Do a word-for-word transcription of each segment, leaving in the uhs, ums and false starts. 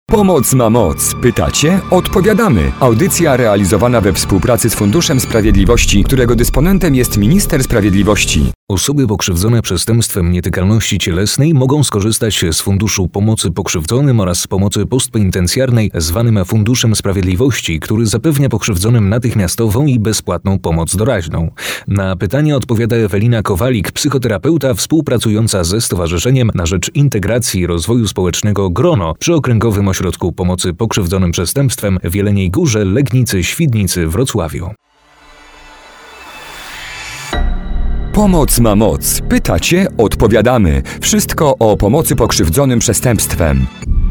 Pomoc ma moc. Pytacie? Odpowiadamy. Audycja realizowana we współpracy z Funduszem Sprawiedliwości, którego dysponentem jest Minister Sprawiedliwości. Osoby pokrzywdzone przestępstwem nietykalności cielesnej mogą skorzystać z Funduszu Pomocy Pokrzywdzonym oraz z pomocy postpenitencjarnej zwanym Funduszem Sprawiedliwości, który zapewnia pokrzywdzonym natychmiastową i bezpłatną pomoc doraźną. Na pytanie odpowiada Ewelina Kowalik, psychoterapeuta współpracująca ze Stowarzyszeniem na rzecz Integracji i Rozwoju Społecznego GRONO przy Okręgowym Ośrodku Pomocy Pokrzywdzonym Przestępstwem w Jeleniej Górze, Legnicy, Świdnicy, Wrocławiu. Pomoc ma moc. Pytacie? Odpowiadamy. Wszystko o pomocy pokrzywdzonym przestępstwem.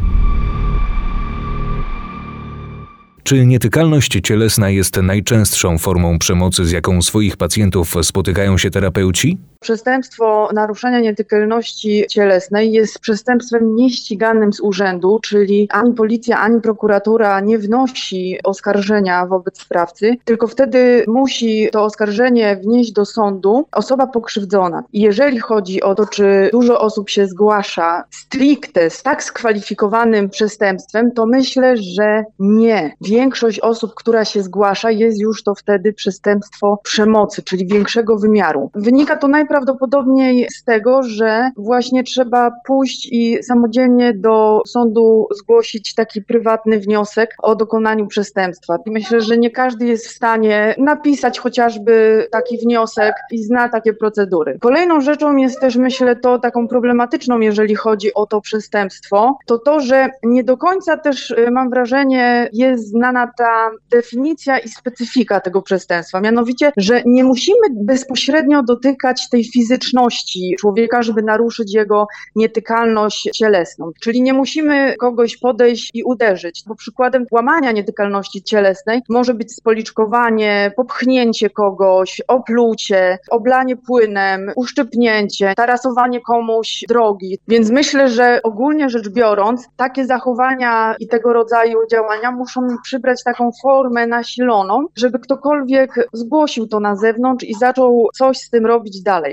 Czy nietykalność cielesna jest najczęstszą formą przemocy, z jaką swoich pacjentów spotykają się terapeuci? Przestępstwo naruszenia nietykalności cielesnej jest przestępstwem nieściganym z urzędu, czyli ani policja, ani prokuratura nie wnosi oskarżenia wobec sprawcy, tylko wtedy musi to oskarżenie wnieść do sądu osoba pokrzywdzona. I jeżeli chodzi o to, czy dużo osób się zgłasza stricte z tak skwalifikowanym przestępstwem, to myślę, że nie. Większość osób, która się zgłasza, jest już to wtedy przestępstwo przemocy, czyli większego wymiaru. Wynika to najpierw Najprawdopodobniej z tego, że właśnie trzeba pójść i samodzielnie do sądu zgłosić taki prywatny wniosek o dokonaniu przestępstwa. Myślę, że nie każdy jest w stanie napisać chociażby taki wniosek i zna takie procedury. Kolejną rzeczą jest też, myślę, to taką problematyczną, jeżeli chodzi o to przestępstwo, to to, że nie do końca też, mam wrażenie, jest znana ta definicja i specyfika tego przestępstwa. Mianowicie, że nie musimy bezpośrednio dotykać tej fizyczności człowieka, żeby naruszyć jego nietykalność cielesną. Czyli nie musimy kogoś podejść i uderzyć, bo przykładem łamania nietykalności cielesnej może być spoliczkowanie, popchnięcie kogoś, oplucie, oblanie płynem, uszczypnięcie, tarasowanie komuś drogi. Więc myślę, że ogólnie rzecz biorąc, takie zachowania i tego rodzaju działania muszą przybrać taką formę nasiloną, żeby ktokolwiek zgłosił to na zewnątrz i zaczął coś z tym robić dalej.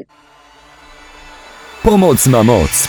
Pomoc ma moc.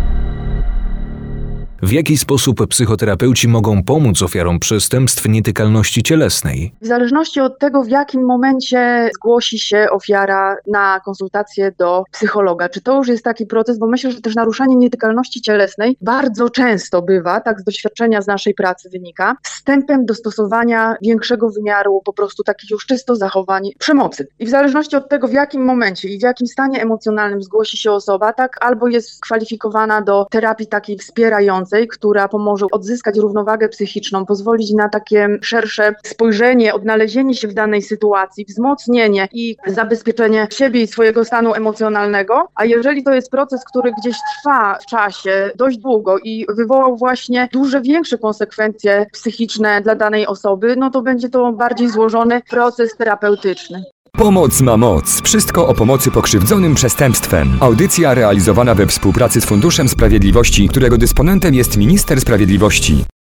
W jaki sposób psychoterapeuci mogą pomóc ofiarom przestępstw nietykalności cielesnej? W zależności od tego, w jakim momencie zgłosi się ofiara na konsultację do psychologa. Czy to już jest taki proces, bo myślę, że też naruszanie nietykalności cielesnej bardzo często bywa, tak z doświadczenia z naszej pracy wynika, wstępem do stosowania większego wymiaru po prostu takich już czysto zachowań przemocy. I w zależności od tego, w jakim momencie i w jakim stanie emocjonalnym zgłosi się osoba, tak albo jest kwalifikowana do terapii takiej wspierającej, która pomoże odzyskać równowagę psychiczną, pozwolić na takie szersze spojrzenie, odnalezienie się w danej sytuacji, wzmocnienie i zabezpieczenie siebie i swojego stanu emocjonalnego. A jeżeli to jest proces, który gdzieś trwa w czasie dość długo i wywołał właśnie duże, większe konsekwencje psychiczne dla danej osoby, no to będzie to bardziej złożony proces terapeutyczny. Pomoc ma moc. Wszystko o pomocy pokrzywdzonym przestępstwem. Audycja realizowana we współpracy z Funduszem Sprawiedliwości, którego dysponentem jest Minister Sprawiedliwości.